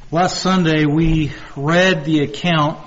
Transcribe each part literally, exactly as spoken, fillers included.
Last Sunday we read the account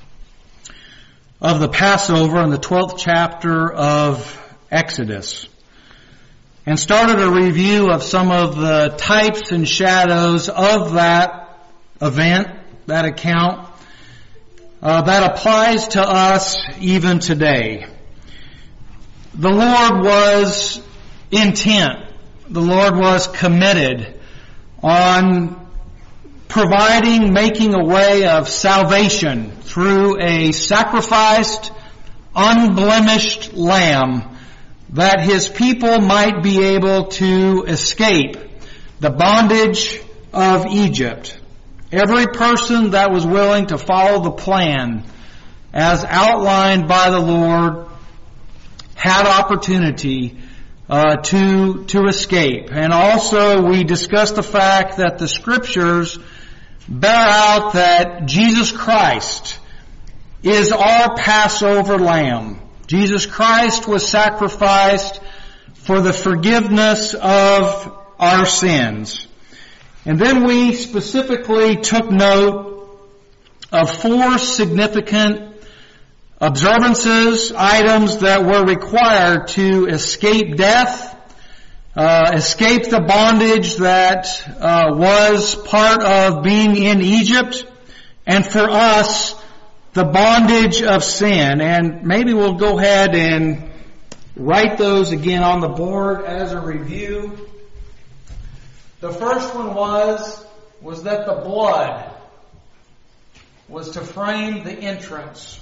of the Passover in the twelfth chapter of Exodus and started a review of some of the types and shadows of that event, that account, uh, that applies to us even today. The Lord was intent, the Lord was committed on providing, making a way of salvation through a sacrificed, unblemished lamb that His people might be able to escape the bondage of Egypt. Every person that was willing to follow the plan as outlined by the Lord had opportunity uh, to to escape. And also we discussed the fact that the Scriptures bear out that Jesus Christ is our Passover lamb. Jesus Christ was sacrificed for the forgiveness of our sins. And then we specifically took note of four significant observances, items that were required to escape death, Uh, escape the bondage that uh, was part of being in Egypt, and for us, the bondage of sin. And maybe we'll go ahead and write those again on the board as a review. The first one was, was that the blood was to frame the entrance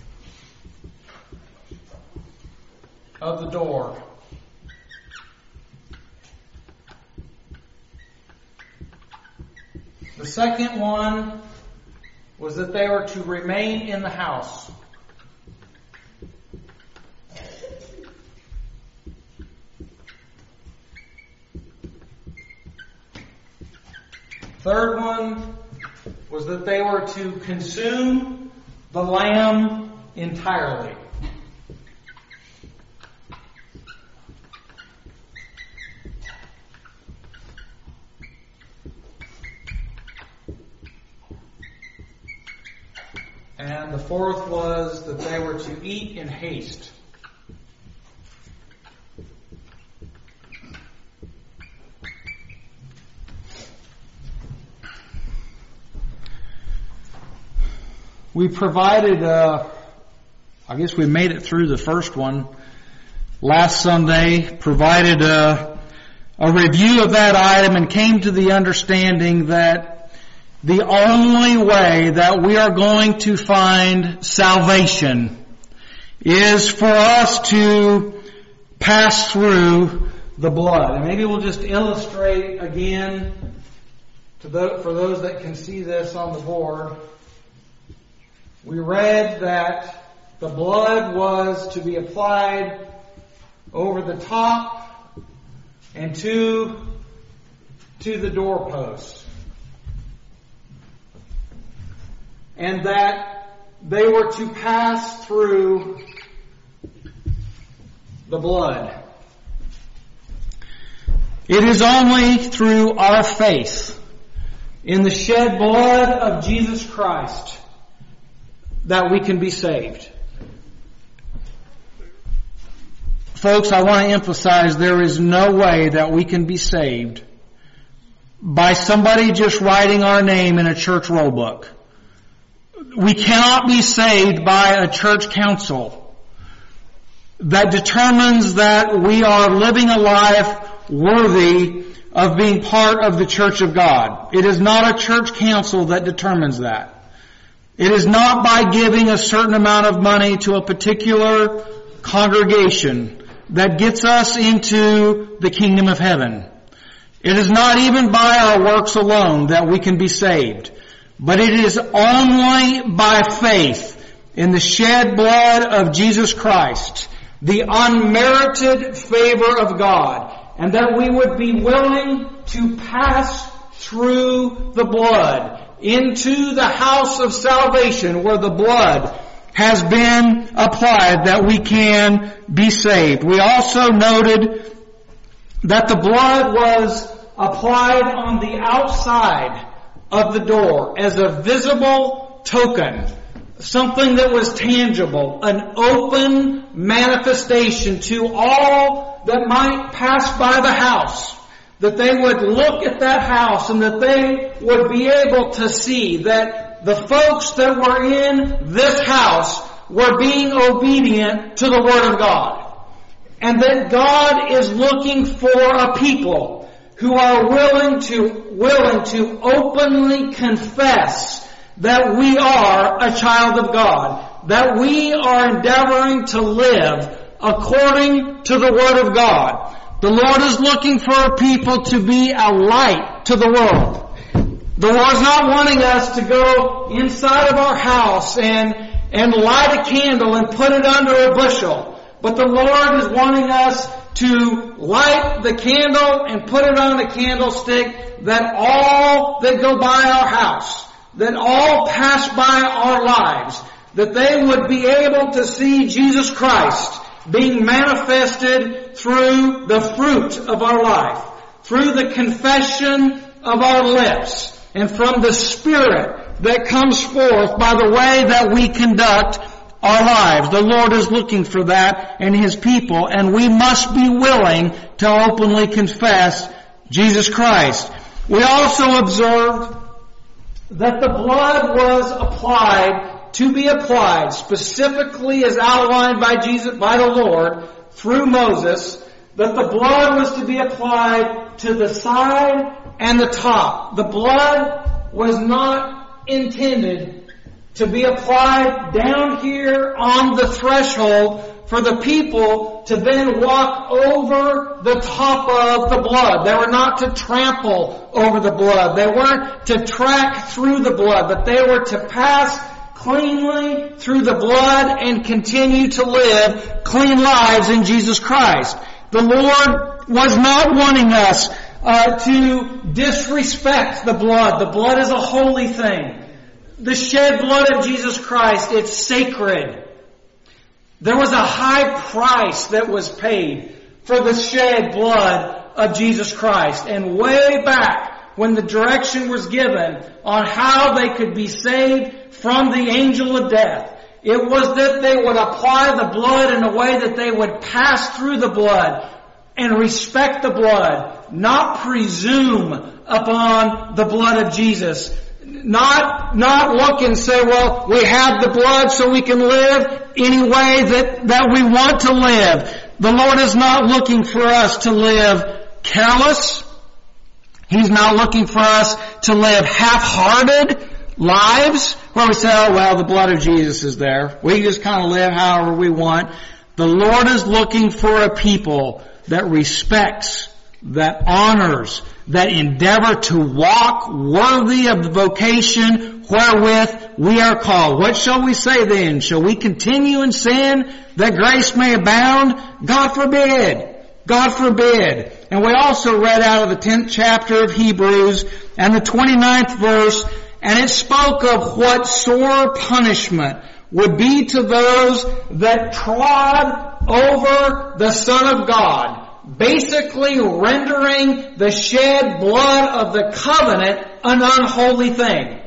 of the door. The second one was that they were to remain in the house. Third one was that they were to consume the lamb entirely. And the fourth was that they were to eat in haste. We provided, uh, I guess we made it through the first one last Sunday, provided a, a review of that item and came to the understanding that the only way that we are going to find salvation is for us to pass through the blood. And maybe we'll just illustrate again to the, for those that can see this on the board. We read that the blood was to be applied over the top and to, to the doorposts. And that they were to pass through the blood. It is only through our faith in the shed blood of Jesus Christ that we can be saved. Folks, I want to emphasize there is no way that we can be saved by somebody just writing our name in a church roll book. We cannot be saved by a church council that determines that we are living a life worthy of being part of the church of God. It is not a church council that determines that. It is not by giving a certain amount of money to a particular congregation that gets us into the kingdom of heaven. It is not even by our works alone that we can be saved. But it is only by faith in the shed blood of Jesus Christ, the unmerited favor of God, and that we would be willing to pass through the blood into the house of salvation where the blood has been applied, that we can be saved. We also noted that the blood was applied on the outside of the door as a visible token, something that was tangible, an open manifestation to all that might pass by the house, that they would look at that house and that they would be able to see that the folks that were in this house were being obedient to the Word of God. And that God is looking for a people who are willing to, willing to openly confess that we are a child of God, that we are endeavoring to live according to the Word of God. The Lord is looking for a people to be a light to the world. The Lord's not wanting us to go inside of our house and, and light a candle and put it under a bushel. But the Lord is wanting us to light the candle and put it on a candlestick, that all that go by our house, that all pass by our lives, that they would be able to see Jesus Christ being manifested through the fruit of our life, through the confession of our lips, and from the Spirit that comes forth by the way that we conduct our lives. The Lord is looking for that in His people, and we must be willing to openly confess Jesus Christ. We also observed that the blood was applied, to be applied, specifically as outlined by Jesus, by the Lord, through Moses, that the blood was to be applied to the side and the top. The blood was not intended to be applied down here on the threshold for the people to then walk over the top of the blood. They were not to trample over the blood. They weren't to track through the blood, but they were to pass cleanly through the blood and continue to live clean lives in Jesus Christ. The Lord was not wanting us uh, to disrespect the blood. The blood is a holy thing. The shed blood of Jesus Christ, it's sacred. There was a high price that was paid for the shed blood of Jesus Christ. And way back when the direction was given on how they could be saved from the angel of death, it was that they would apply the blood in a way that they would pass through the blood and respect the blood, not presume upon the blood of Jesus. Not, not look and say, well, we have the blood so we can live any way that, that we want to live. The Lord is not looking for us to live careless. He's not looking for us to live half-hearted lives where we say, oh, well, the blood of Jesus is there. We just kind of live however we want. The Lord is looking for a people that respects, that honors, that endeavor to walk worthy of the vocation wherewith we are called. What shall we say then? Shall we continue in sin that grace may abound? God forbid. God forbid. And we also read out of the tenth chapter of Hebrews and the twenty-ninth verse, and it spoke of what sore punishment would be to those that trod over the Son of God, basically rendering the shed blood of the covenant an unholy thing.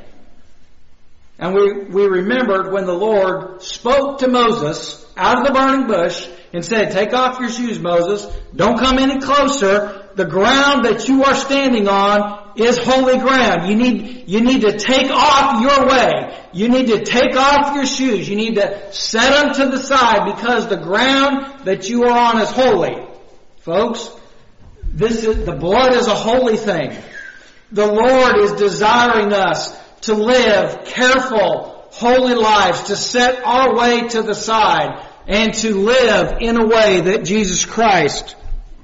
And we, we remembered when the Lord spoke to Moses out of the burning bush and said, take off your shoes, Moses. Don't come any closer. The ground that you are standing on is holy ground. You need, you need to take off your way. You need to take off your shoes. You need to set them to the side because the ground that you are on is holy. Folks, this is, the blood is a holy thing. The Lord is desiring us to live careful, holy lives, to set our way to the side, and to live in a way that Jesus Christ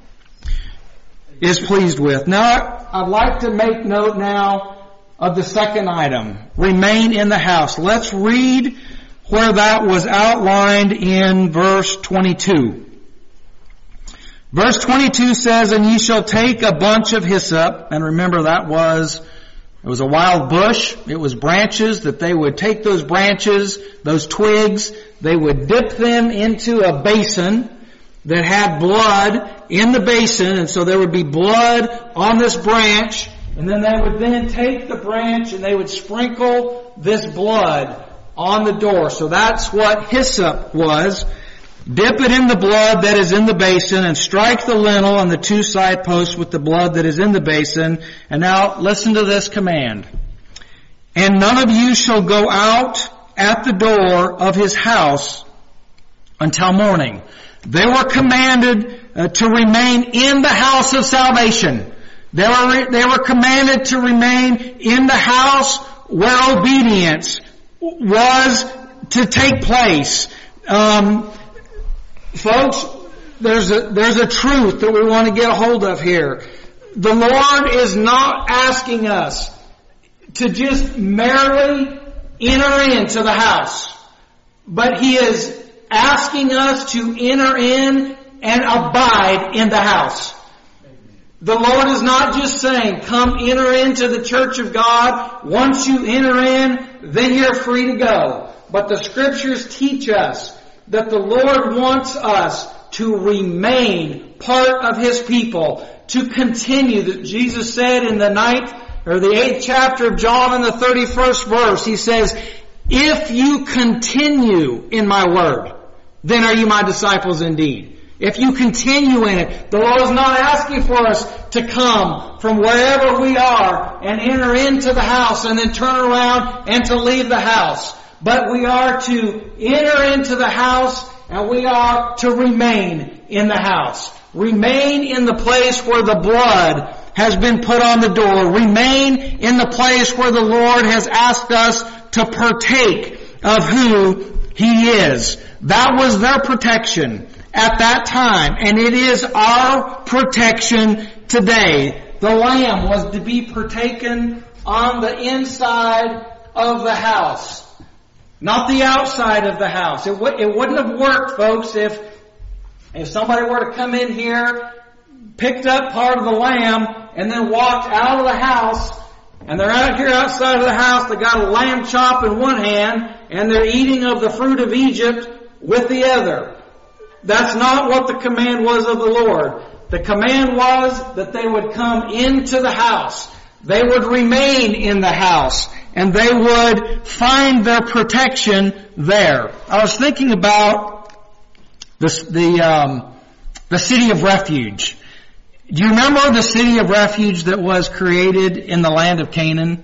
is pleased with. Now, I'd like to make note now of the second item, remain in the house. Let's read where that was outlined in verse twenty-two. Verse twenty-two says, and ye shall take a bunch of hyssop, and remember that was, it was a wild bush, it was branches, that they would take those branches, those twigs, they would dip them into a basin that had blood in the basin, and so there would be blood on this branch, And then they would then take the branch and they would sprinkle this blood on the door. So that's what hyssop was. Dip it in the blood that is in the basin and strike the lintel and the two side posts with the blood that is in the basin. And now listen to this command. And none of you shall go out at the door of his house until morning. They were commanded uh, to remain in the house of salvation. They were, they were commanded to remain in the house where obedience was to take place. Um, folks, there's a, there's a truth that we want to get a hold of here. The Lord is not asking us to just merely enter into the house, but He is asking us to enter in and abide in the house. The Lord is not just saying, come enter into the church of God. Once you enter in, then you're free to go. But the Scriptures teach us that the Lord wants us to remain part of His people, to continue. That Jesus said in the ninth or the eighth chapter of John in the thirty-first verse, He says, if you continue in my word, then are you my disciples indeed. If you continue in it, the Lord is not asking for us to come from wherever we are and enter into the house and then turn around and to leave the house. But we are to enter into the house and we are to remain in the house. Remain in the place where the blood has been put on the door. Remain in the place where the Lord has asked us to partake of who He is. That was their protection at that time, and it is our protection today. The lamb was to be partaken on the inside of the house, not the outside of the house. It, w- it wouldn't have worked, folks, if if somebody were to come in here, picked up part of the lamb, and then walked out of the house, and they're out here outside of the house, they got a lamb chop in one hand, and they're eating of the fruit of Egypt with the other. That's not what the command was of the Lord. The command was that they would come into the house. They would remain in the house. And they would find their protection there. I was thinking about the, the, um, the city of refuge. Do you remember the city of refuge that was created in the land of Canaan?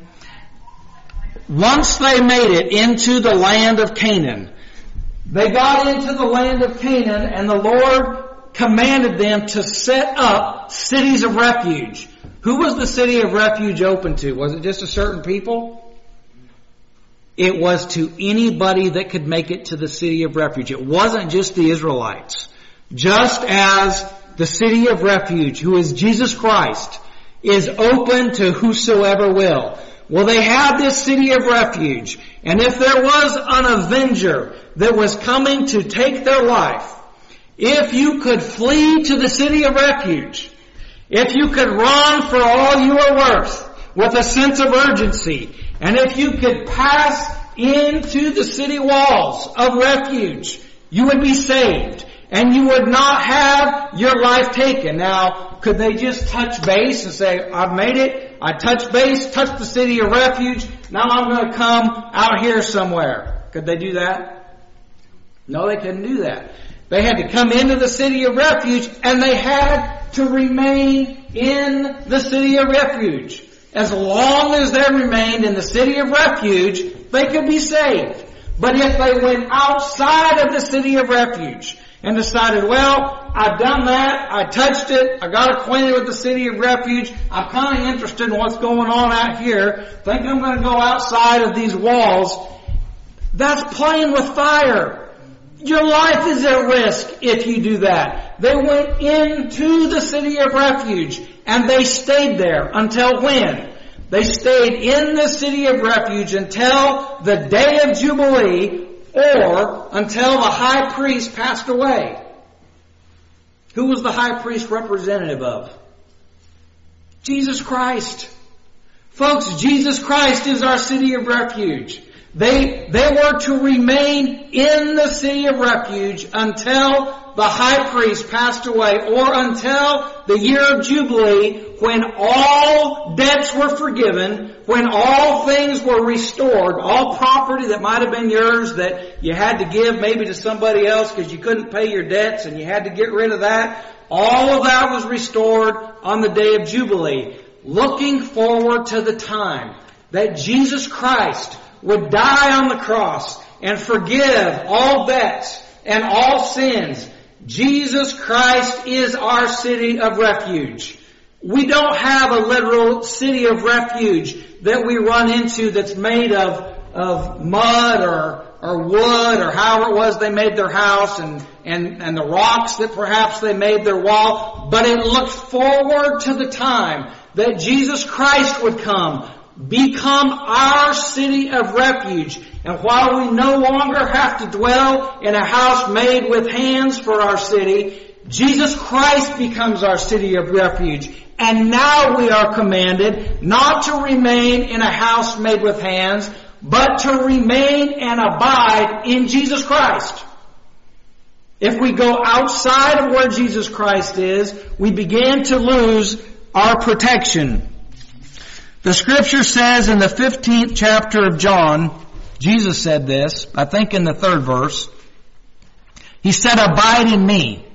Once they made it into the land of Canaan, they got into the land of Canaan and the Lord commanded them to set up cities of refuge. Who was the city of refuge open to? Was it just a certain people? It was to anybody that could make it to the city of refuge. It wasn't just the Israelites. Just as the city of refuge, who is Jesus Christ, is open to whosoever will. Well, they had this city of refuge. And if there was an avenger that was coming to take their life, if you could flee to the city of refuge, if you could run for all you are worth with a sense of urgency, and if you could pass into the city walls of refuge, you would be saved. And you would not have your life taken. Now, could they just touch base and say, I've made it, I touched base, touched the city of refuge, now I'm going to come out here somewhere? Could they do that? No, they couldn't do that. They had to come into the city of refuge, and they had to remain in the city of refuge. As long as they remained in the city of refuge, they could be saved. But if they went outside of the city of refuge and decided, well, I've done that, I touched it, I got acquainted with the city of refuge, I'm kind of interested in what's going on out here, think I'm going to go outside of these walls, that's playing with fire. Your life is at risk if you do that. They went into the city of refuge and they stayed there until when? They stayed in the city of refuge until the day of Jubilee or until the high priest passed away. Who was the high priest representative of? Jesus Christ. Folks, Jesus Christ is our city of refuge. They, they were to remain in the city of refuge until the high priest passed away, or until the year of Jubilee, when all debts were forgiven, when all things were restored, all property that might have been yours that you had to give maybe to somebody else because you couldn't pay your debts and you had to get rid of that. All of that was restored on the day of Jubilee, looking forward to the time that Jesus Christ would die on the cross and forgive all debts and all sins. Jesus Christ is our city of refuge. We don't have a literal city of refuge that we run into that's made of, of mud or, or wood or however it was they made their house and, and, and the rocks that perhaps they made their wall. But it looks forward to the time that Jesus Christ would come, become our city of refuge. And while we no longer have to dwell in a house made with hands for our city, Jesus Christ becomes our city of refuge. And now we are commanded not to remain in a house made with hands, but to remain and abide in Jesus Christ. If we go outside of where Jesus Christ is, we begin to lose our protection. The scripture says in the fifteenth chapter of John, Jesus said this, I think in the third verse. He said, abide in me.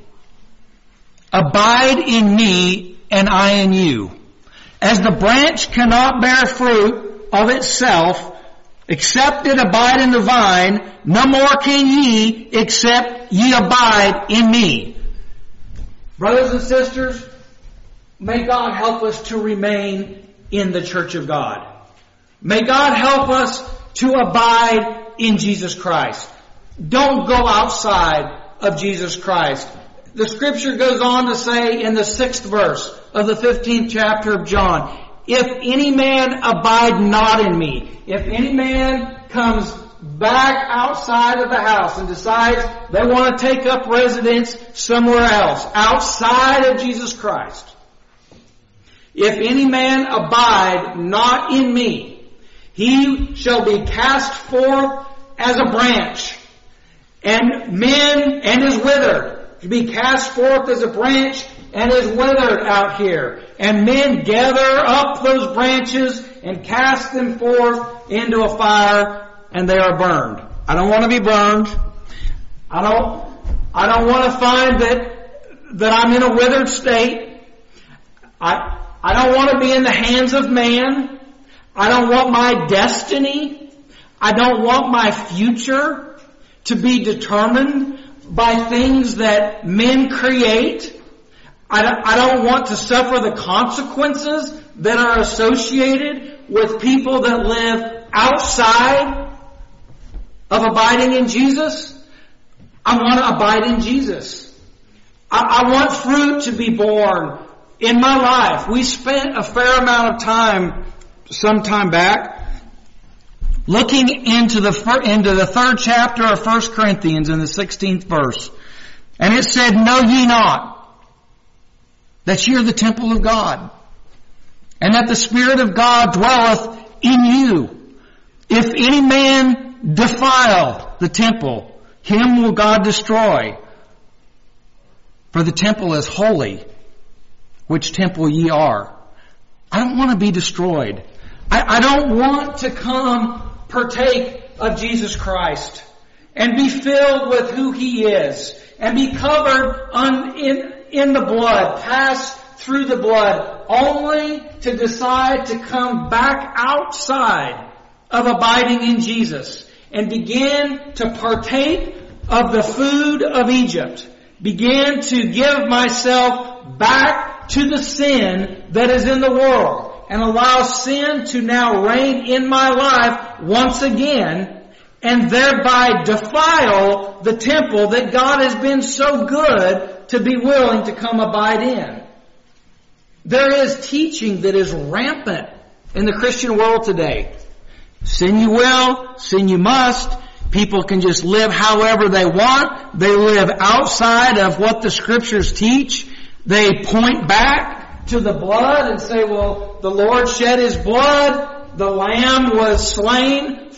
Abide in me and I in you. As the branch cannot bear fruit of itself, except it abide in the vine, no more can ye, except ye abide in me. Brothers and sisters, may God help us to remain in the church of God. May God help us to abide in Jesus Christ. Don't go outside of Jesus Christ. The scripture goes on to say in the sixth verse of the fifteenth chapter of John, if any man abide not in me, if any man comes back outside of the house and decides they want to take up residence somewhere else, outside of Jesus Christ, if any man abide not in me, he shall be cast forth as a branch, and men, and is withered. To be cast forth as a branch and is withered out here. And men gather up those branches and cast them forth into a fire, and they are burned. I don't want to be burned. I don't, I don't want to find that, that I'm in a withered state. I, I don't want to be in the hands of man. I don't want my destiny. I don't want my future to be determined by things that men create. I don't, I don't want to suffer the consequences that are associated with people that live outside of abiding in Jesus. I want to abide in Jesus. I, I want fruit to be born in my life. We spent a fair amount of time some time back looking into the into the third chapter of First Corinthians in the sixteenth verse. And it said, know ye not that ye are the temple of God, and that the Spirit of God dwelleth in you. If any man defile the temple, him will God destroy. For the temple is holy, which temple ye are. I don't want to be destroyed. I, I don't want to come partake of Jesus Christ and be filled with who He is and be covered on, in, in the blood, pass through the blood, only to decide to come back outside of abiding in Jesus and begin to partake of the food of Egypt, begin to give myself back to the sin that is in the world, and allow sin to now reign in my life once again, and thereby defile the temple that God has been so good to be willing to come abide in. There is teaching that is rampant in the Christian world today. Sin you will, sin you must. People can just live however they want. They live outside of what the Scriptures teach. They point back to the blood and say, well, the Lord shed His blood. The Lamb was slain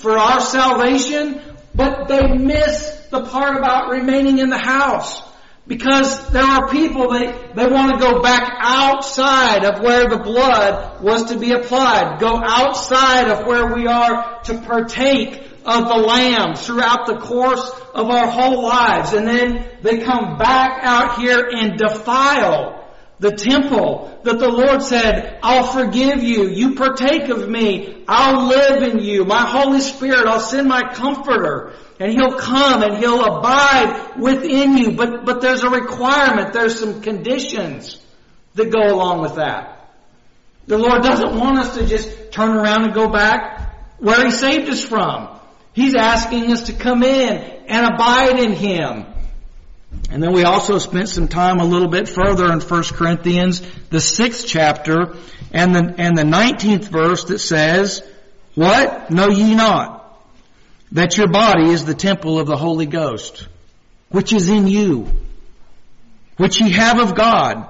for our salvation, but they miss the part about remaining in the house. Because there are people, they, they want to go back outside of where the blood was to be applied. Go outside of where we are to partake of the Lamb throughout the course of our whole lives. And then they come back out here and defile the temple that the Lord said, I'll forgive you. You partake of me. I'll live in you. My Holy Spirit, I'll send my Comforter. And He'll come and He'll abide within you. But, but there's a requirement. There's some conditions that go along with that. The Lord doesn't want us to just turn around and go back where He saved us from. He's asking us to come in and abide in Him. And then we also spent some time a little bit further in First Corinthians, the sixth chapter, and the, and the nineteenth verse that says, what? Know ye not that your body is the temple of the Holy Ghost, which is in you, which ye have of God,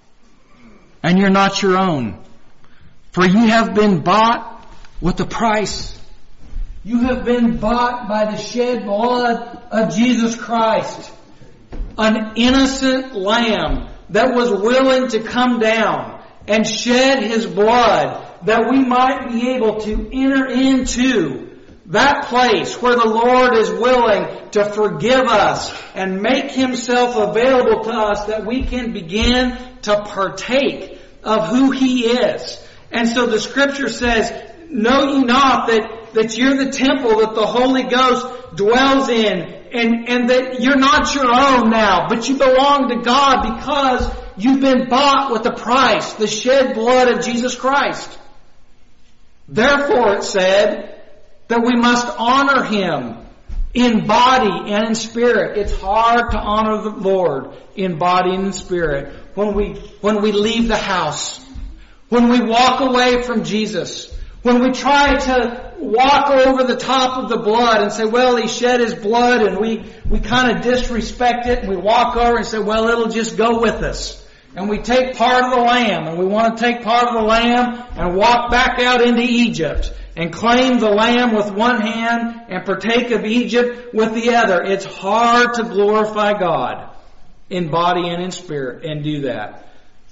and you're not your own. For ye have been bought with a price. You have been bought by the shed blood of Jesus Christ. An innocent lamb that was willing to come down and shed His blood that we might be able to enter into that place where the Lord is willing to forgive us and make Himself available to us that we can begin to partake of who He is. And so the Scripture says, know ye not that, that you're the temple that the Holy Ghost dwells in, and, and that you're not your own now, but you belong to God because you've been bought with a price, the shed blood of Jesus Christ. Therefore it said that we must honor Him in body and in spirit. It's hard to honor the Lord in body and in spirit when we, when we leave the house, when we walk away from Jesus, when we try to walk over the top of the blood and say, well, He shed His blood, and we, we kind of disrespect it, and we walk over and say, well, it'll just go with us. And we take part of the lamb, and we want to take part of the lamb and walk back out into Egypt and claim the lamb with one hand and partake of Egypt with the other. It's hard to glorify God in body and in spirit and do that.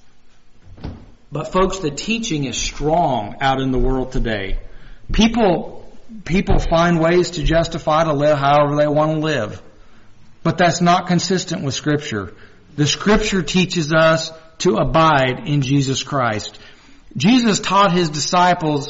But folks, the teaching is strong out in the world today. People, people find ways to justify to live however they want to live. But that's not consistent with Scripture. The Scripture teaches us to abide in Jesus Christ. Jesus taught His disciples,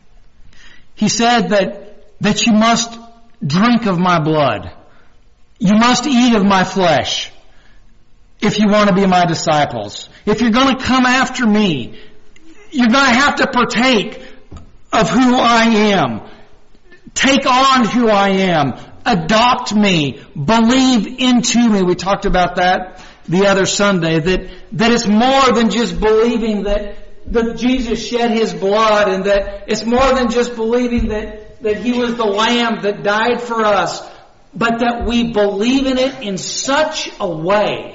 He said that, that you must drink of my blood. You must eat of my flesh if you want to be my disciples. If you're going to come after me, you're going to have to partake of who I am. Take on who I am. Adopt me. Believe into me. We talked about that the other Sunday, that, that it's more than just believing that, that Jesus shed His blood, and that it's more than just believing that, that He was the Lamb that died for us, but that we believe in it in such a way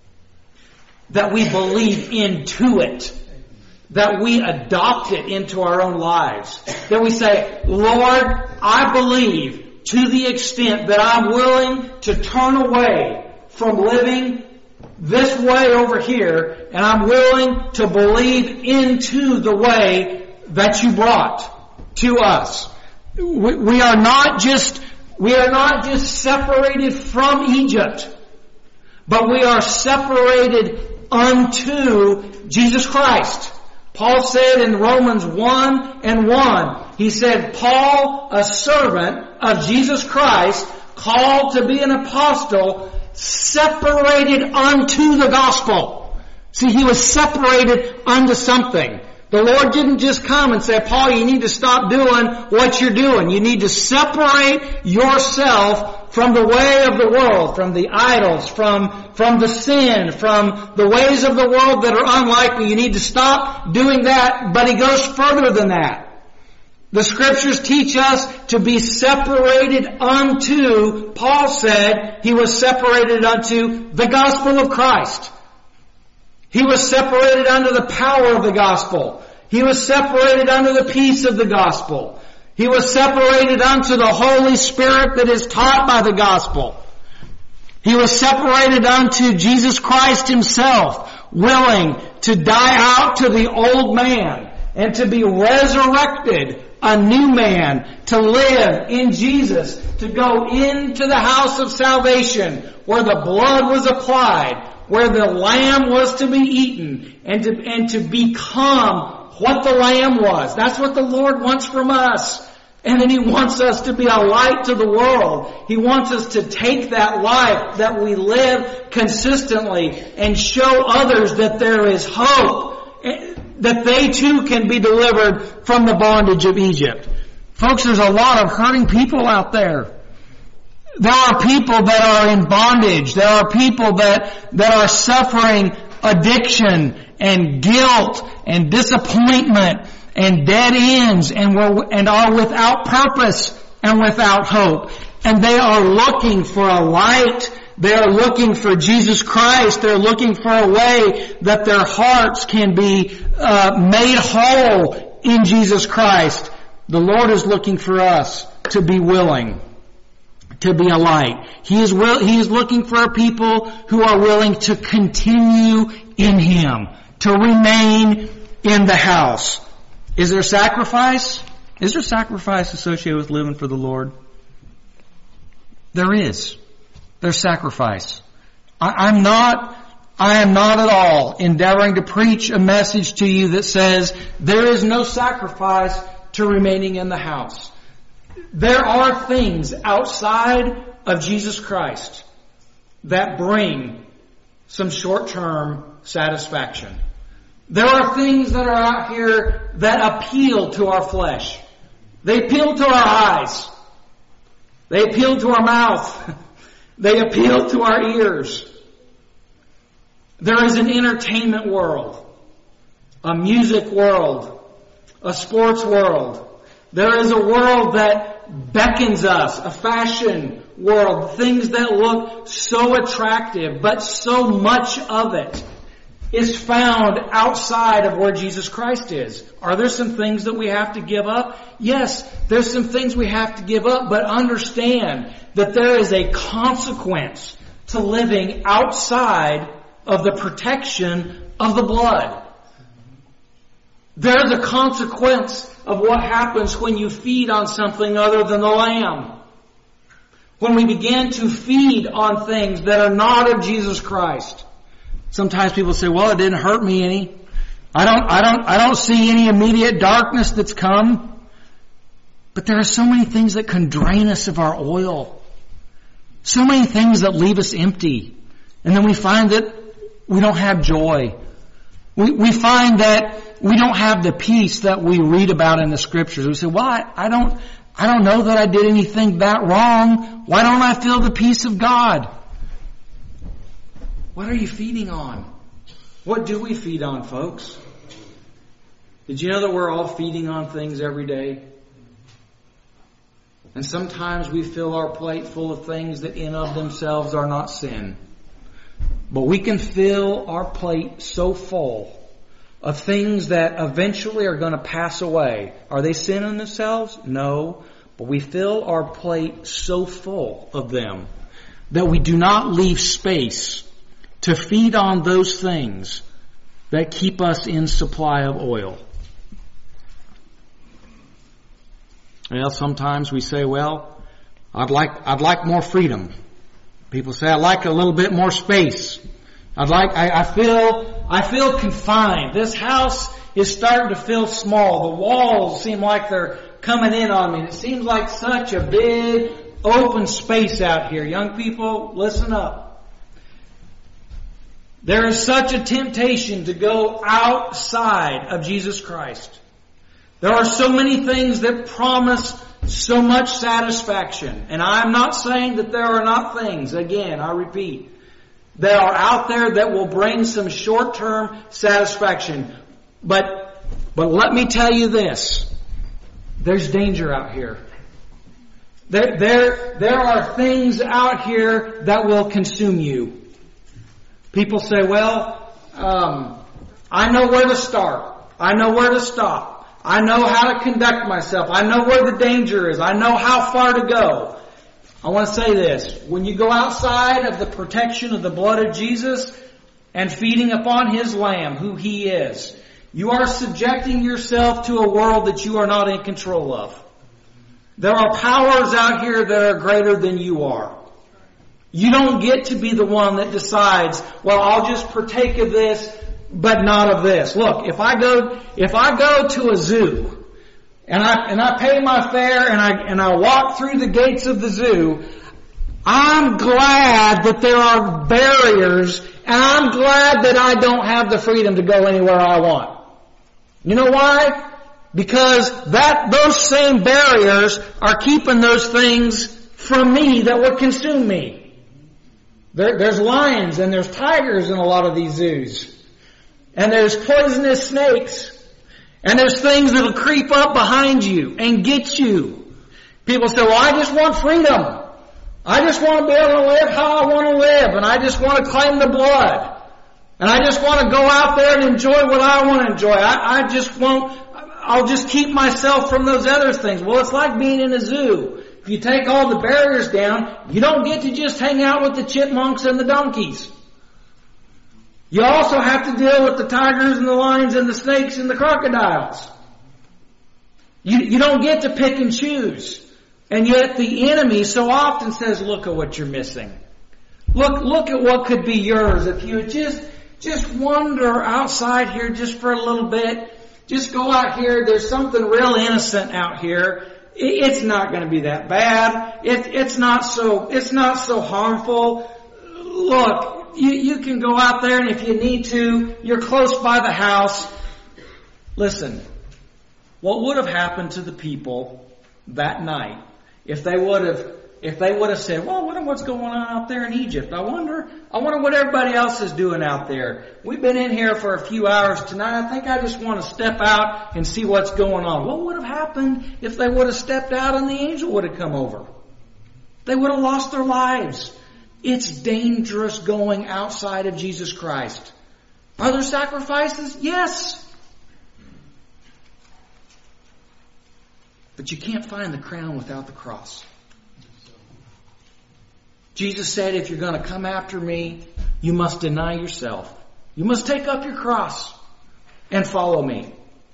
that we believe into it, that we adopt it into our own lives, that we say, Lord, I believe to the extent that I'm willing to turn away from living this way over here, and I'm willing to believe into the way that you brought to us. We, we are not just, we are not just separated from Egypt, but we are separated unto Jesus Christ. Paul said in Romans one and one, he said, Paul, a servant of Jesus Christ, called to be an apostle, separated unto the gospel. See, he was separated unto something. The Lord didn't just come and say, Paul, you need to stop doing what you're doing. You need to separate yourself from the way of the world, from the idols, from, from the sin, from the ways of the world that are unlikely. You need to stop doing that. But he goes further than that. The Scriptures teach us to be separated unto, Paul said, he was separated unto the gospel of Christ. He was separated under the power of the gospel. He was separated under the peace of the gospel. He was separated unto the Holy Spirit that is taught by the gospel. He was separated unto Jesus Christ Himself, willing to die out to the old man and to be resurrected, a new man, to live in Jesus, to go into the house of salvation where the blood was applied, where the lamb was to be eaten, and to, and to become what the lamb was. That's what the Lord wants from us. And then He wants us to be a light to the world. He wants us to take that life that we live consistently and show others that there is hope, that they too can be delivered from the bondage of Egypt. Folks, there's a lot of hurting people out there. There are people that are in bondage. There are people that, that are suffering addiction and guilt and disappointment and dead ends, and were, and are without purpose and without hope. And they are looking for a light. They are looking for Jesus Christ. They're looking for a way that their hearts can be uh, made whole in Jesus Christ. The Lord is looking for us to be willing to be a light. He is will, He is looking for a people who are willing to continue in Him, to remain in the house. Is there sacrifice? Is there sacrifice associated with living for the Lord? There is. There's sacrifice. I, I'm not, I am not at all endeavoring to preach a message to you that says there is no sacrifice to remaining in the house. There are things outside of Jesus Christ that bring some short-term satisfaction. There are things that are out here that appeal to our flesh. They appeal to our eyes. They appeal to our mouth. They appeal to our ears. There is an entertainment world, a music world, a sports world. There is a world that beckons us, a fashion world, things that look so attractive, but so much of it is found outside of where Jesus Christ is. Are there some things that we have to give up? Yes, there's some things we have to give up, but understand that there is a consequence to living outside of the protection of the blood. There's a consequence of what happens when you feed on something other than the lamb. When we begin to feed on things that are not of Jesus Christ. Sometimes people say, well, it didn't hurt me any. I don't, I don't, I don't see any immediate darkness that's come. But there are so many things that can drain us of our oil. So many things that leave us empty. And then we find that we don't have joy. We, we find that we don't have the peace that we read about in the Scriptures. We say, well, I, I don't, I don't know that I did anything that wrong. Why don't I feel the peace of God? What are you feeding on? What do we feed on, folks? Did you know that we're all feeding on things every day? And sometimes we fill our plate full of things that in of themselves are not sin. But we can fill our plate so full of things that eventually are going to pass away. Are they sin in themselves? No. But we fill our plate so full of them that we do not leave space to feed on those things that keep us in supply of oil. Well, sometimes we say, well, I'd like, I'd like more freedom. People say, I'd like a little bit more space. I'd like, I, I feel, I feel confined. This house is starting to feel small. The walls seem like they're coming in on me. It seems like such a big open space out here. Young people, listen up. There is such a temptation to go outside of Jesus Christ. There are so many things that promise so much satisfaction. And I'm not saying that there are not things, again, I repeat, that are out there that will bring some short-term satisfaction. But, but let me tell you this. There's danger out here. There, there, there are things out here that will consume you. People say, well, um, I know where to start. I know where to stop. I know how to conduct myself. I know where the danger is. I know how far to go. I want to say this. When you go outside of the protection of the blood of Jesus and feeding upon His Lamb, who He is, you are subjecting yourself to a world that you are not in control of. There are powers out here that are greater than you are. You don't get to be the one that decides, well, I'll just partake of this, but not of this. Look, if I go, if I go to a zoo, and I, and I pay my fare, and I, and I walk through the gates of the zoo, I'm glad that there are barriers, and I'm glad that I don't have the freedom to go anywhere I want. You know why? Because that, those same barriers are keeping those things from me that would consume me. There, there's lions and there's tigers in a lot of these zoos. And there's poisonous snakes. And there's things that'll creep up behind you and get you. People say, well, I just want freedom. I just want to be able to live how I want to live. And I just want to claim the blood. And I just want to go out there and enjoy what I want to enjoy. I, I just won't, I'll just keep myself from those other things. Well, it's like being in a zoo. If you take all the barriers down, you don't get to just hang out with the chipmunks and the donkeys. You also have to deal with the tigers and the lions and the snakes and the crocodiles. You, you don't get to pick and choose. And yet the enemy so often says, look at what you're missing. Look, look at what could be yours if you just, just wander outside here just for a little bit. Just go out here. There's something real innocent out here. It's not going to be that bad. It, it's not so, it's not so harmful. Look, you, you can go out there, and if you need to, you're close by the house. Listen, what would have happened to the people that night if they would have, if they would have said, well, I wonder what's going on out there in Egypt. I wonder, I wonder what everybody else is doing out there. We've been in here for a few hours tonight. I think I just want to step out and see what's going on. What would have happened if they would have stepped out and the angel would have come over? They would have lost their lives. It's dangerous going outside of Jesus Christ. Are there sacrifices? Yes. But you can't find the crown without the cross. Jesus said, if you're going to come after me, you must deny yourself. You must take up your cross and follow me.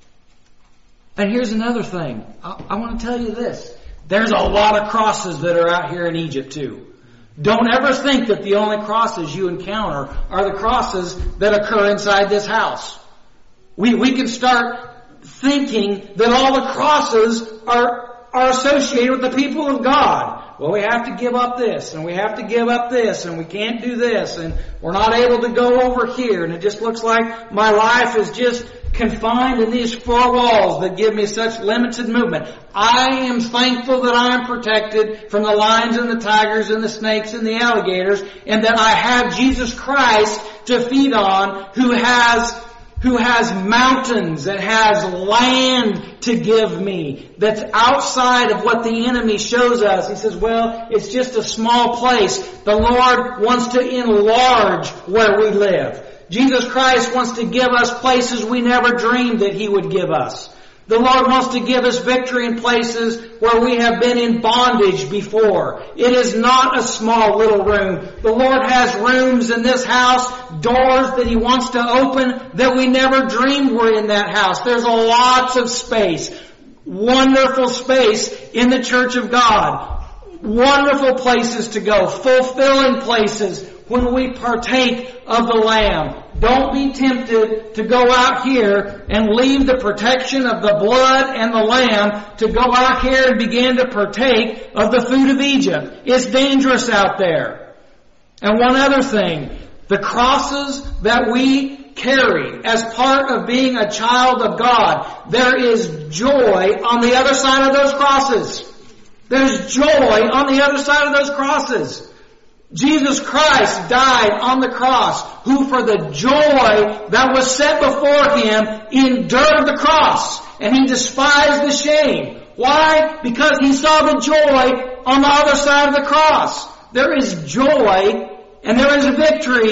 And here's another thing. I, I want to tell you this. There's a lot of crosses that are out here in Egypt too. Don't ever think that the only crosses you encounter are the crosses that occur inside this house. We, we can start thinking that all the crosses are, are associated with the people of God. Well, we have to give up this, and we have to give up this, and we can't do this, and we're not able to go over here, and it just looks like my life is just confined in these four walls that give me such limited movement. I am thankful that I am protected from the lions and the tigers and the snakes and the alligators, and that I have Jesus Christ to feed on, who has who has mountains, that has land to give me, that's outside of what the enemy shows us. He says, well, it's just a small place. The Lord wants to enlarge where we live. Jesus Christ wants to give us places we never dreamed that He would give us. The Lord wants to give us victory in places where we have been in bondage before. It is not a small little room. The Lord has rooms in this house, doors that He wants to open that we never dreamed were in that house. There's a lots of space. Wonderful space in the church of God. Wonderful places to go. Fulfilling places when we partake of the Lamb. Don't be tempted to go out here and leave the protection of the blood and the Lamb to go out here and begin to partake of the food of Egypt. It's dangerous out there. And one other thing, the crosses that we carry as part of being a child of God, there is joy on the other side of those crosses. There's joy on the other side of those crosses. Jesus Christ died on the cross, who for the joy that was set before Him endured the cross, and He despised the shame. Why? Because He saw the joy on the other side of the cross. There is joy and there is victory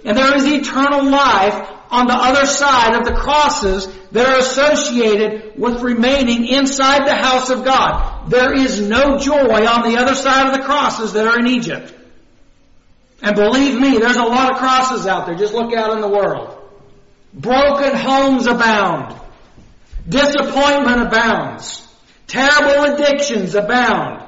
And there is eternal life on the other side of the crosses that are associated with remaining inside the house of God. There is no joy on the other side of the crosses that are in Egypt. And believe me, there's a lot of crosses out there. Just look out in the world. Broken homes abound. Disappointment abounds. Terrible addictions abound.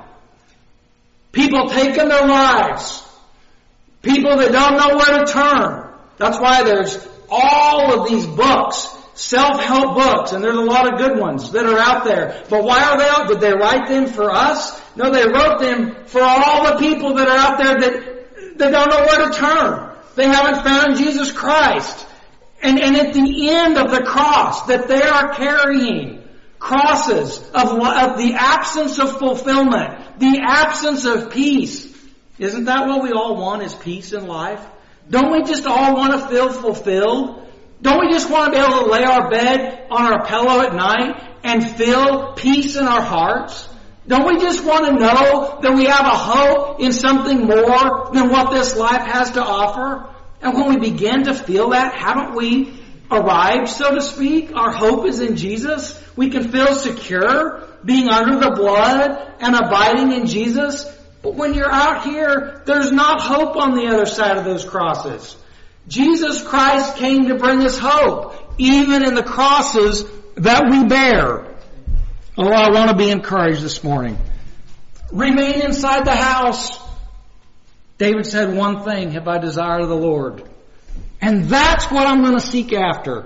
People taking their lives. People that don't know where to turn. That's why there's all of these books, self-help books, and there's a lot of good ones that are out there. But why are they out? Did they write them for us? No, they wrote them for all the people that are out there that, that don't know where to turn. They haven't found Jesus Christ. And, and at the end of the cross that they are carrying, crosses of, of the absence of fulfillment, the absence of peace. Isn't that what we all want, is peace in life? Don't we just all want to feel fulfilled? Don't we just want to be able to lay our bed on our pillow at night and feel peace in our hearts? Don't we just want to know that we have a hope in something more than what this life has to offer? And when we begin to feel that, haven't we arrived, so to speak? Our hope is in Jesus. We can feel secure being under the blood and abiding in Jesus. But when you're out here, there's not hope on the other side of those crosses. Jesus Christ came to bring us hope, even in the crosses that we bear. Oh, I want to be encouraged this morning. Remain inside the house. David said, one thing have I desired of the Lord. And that's what I'm going to seek after.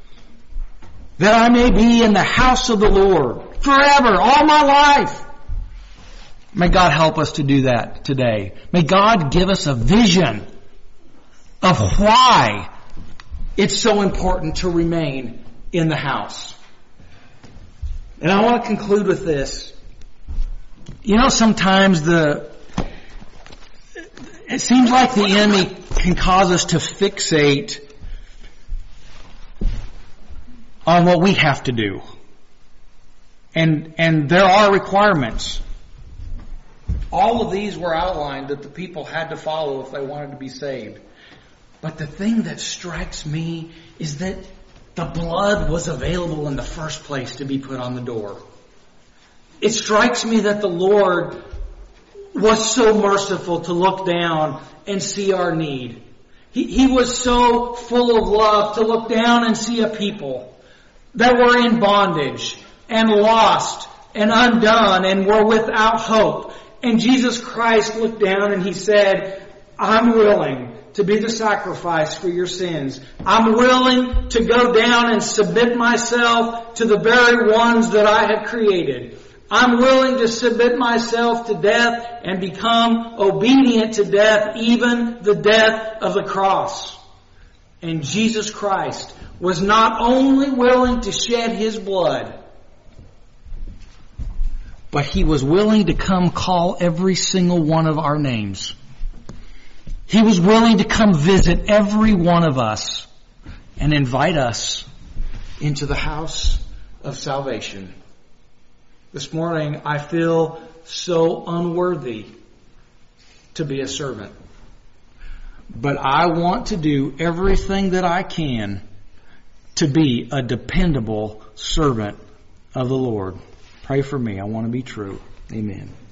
That I may be in the house of the Lord forever, all my life. May God help us to do that today. May God give us a vision of why it's so important to remain in the house. And I want to conclude with this. You know, sometimes the it seems like the enemy can cause us to fixate on what we have to do. And and there are requirements. All of these were outlined that the people had to follow if they wanted to be saved. But the thing that strikes me is that the blood was available in the first place to be put on the door. It strikes me that the Lord was so merciful to look down and see our need. He, he was so full of love to look down and see a people that were in bondage and lost and undone and were without hope. And Jesus Christ looked down and He said, I'm willing to be the sacrifice for your sins. I'm willing to go down and submit myself to the very ones that I have created. I'm willing to submit myself to death and become obedient to death, even the death of the cross. And Jesus Christ was not only willing to shed His blood, but He was willing to come call every single one of our names. He was willing to come visit every one of us and invite us into the house of salvation. This morning, I feel so unworthy to be a servant. But I want to do everything that I can to be a dependable servant of the Lord. Pray for me. I want to be true. Amen.